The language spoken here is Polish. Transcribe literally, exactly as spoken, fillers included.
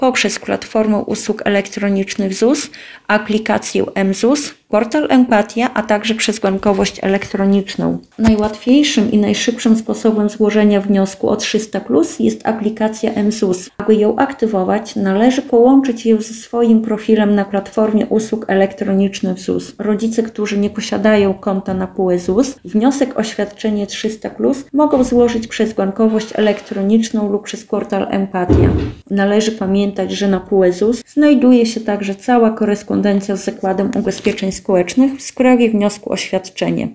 poprzez platformę usług elektronicznych Z U S, aplikację mZUS, portal Empatia, a także przez bankowość elektroniczną. Najłatwiejszym i najszybszym sposobem złożenia wniosku o trzysta plus jest aplikacja mZUS. Aby ją aktywować, należy połączyć ją ze swoim profilem na platformie usług elektronicznych Z U S. Rodzice, którzy nie posiadają konta na P U E Z U S, wniosek o świadczenie trzysta plus mogą złożyć przez bankowość elektroniczną lub przez portal Empatia. Należy pamiętać, że na P U E Z U S znajduje się także cała korespondencja z Zakładem Ubezpieczeń Społecznych w sprawie wniosku o świadczenie.